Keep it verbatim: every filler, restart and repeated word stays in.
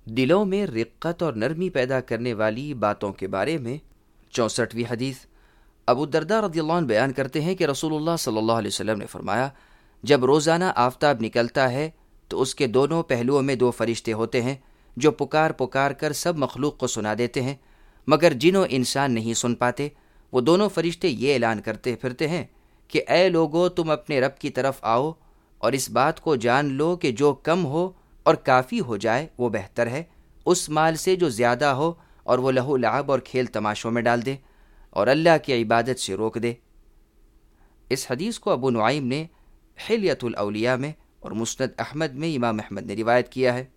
दिलों में रिक्कत और नरमी पैदा करने वाली बातों के बारे में चौंसठवीं हदीस। अबू दरदा रज़ियल्लाहु अन्हु बयान करते हैं कि रसूलुल्लाह सल्लल्लाहु अलैहि वसल्लम ने फरमाया, जब रोज़ाना आफताब निकलता है तो उसके दोनों पहलुओं में दो फरिश्ते होते हैं जो पुकार पुकार कर सब मखलूक को सुना देते हैं, मगर जिन्हों इंसान नहीं सुन पाते। वो दोनों फरिश्ते ये ऐलान करते फिरते हैं कि ऐ लोगो, तुम अपने रब की तरफ आओ और इस बात को जान लो कि जो कम हो और काफ़ी हो जाए वो बेहतर है उस माल से जो ज़्यादा हो और वो लहू लाब और खेल तमाशों में डाल दे और अल्लाह की इबादत से रोक दे। इस हदीस को अबू नुआइम ने हिल्यतुल औलिया में और मुस्नद अहमद में इमाम अहमद ने रिवायत किया है।